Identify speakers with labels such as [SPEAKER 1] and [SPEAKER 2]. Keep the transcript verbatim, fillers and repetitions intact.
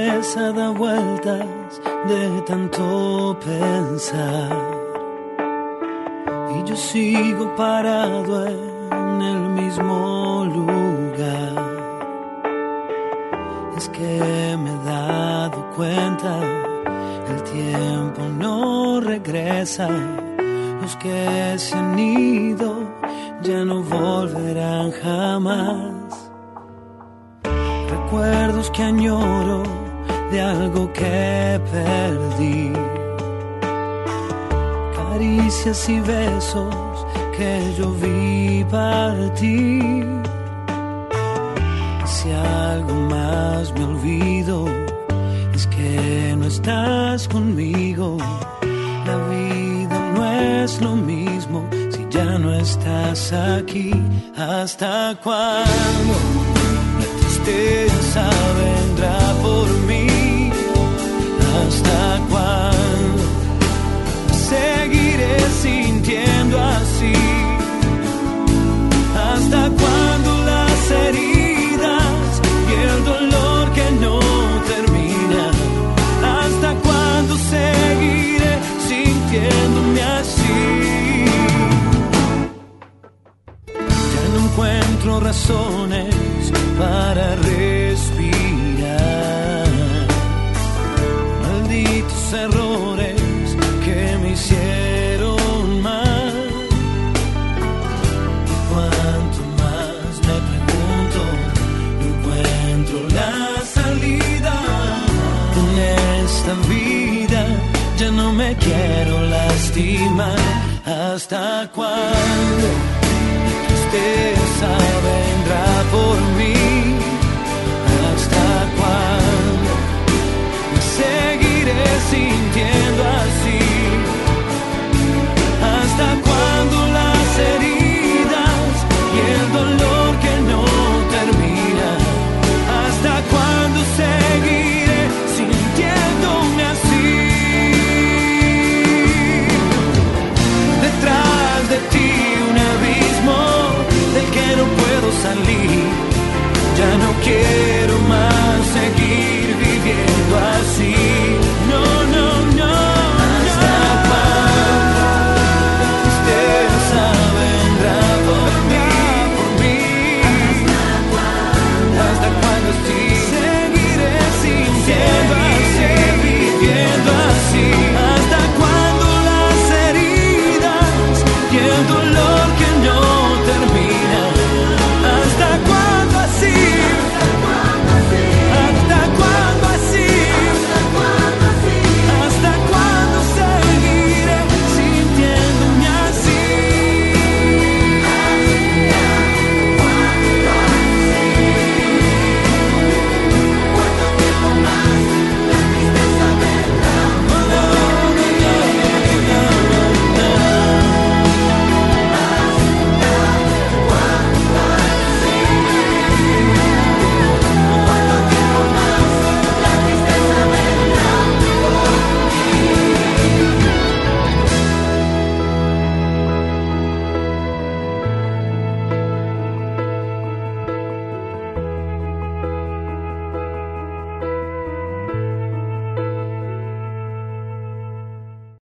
[SPEAKER 1] cabeza da vueltas de tanto pensar, y yo sigo parado en el mismo lugar. Es que me he dado cuenta, el tiempo no regresa. Los que se han ido ya no volverán jamás. Recuerdos que añoro de algo que perdí, caricias y besos que yo vi partir. Si algo más me olvido, es que no estás conmigo. La vida no es lo mismo si ya no estás aquí. ¿Hasta cuándo la tristeza vendrá por mí? ¿Hasta cuándo seguiré sintiendo así? ¿Hasta cuándo las heridas y el dolor que no termina? ¿Hasta cuándo seguiré sintiéndome así? Ya no encuentro razones para respirar. Malditos errores que me hicieron mal. Y cuanto más me pregunto, no encuentro la salida. En esta vida ya no me quiero lastimar. ¿Hasta cuándo la tristeza vendrá por mí?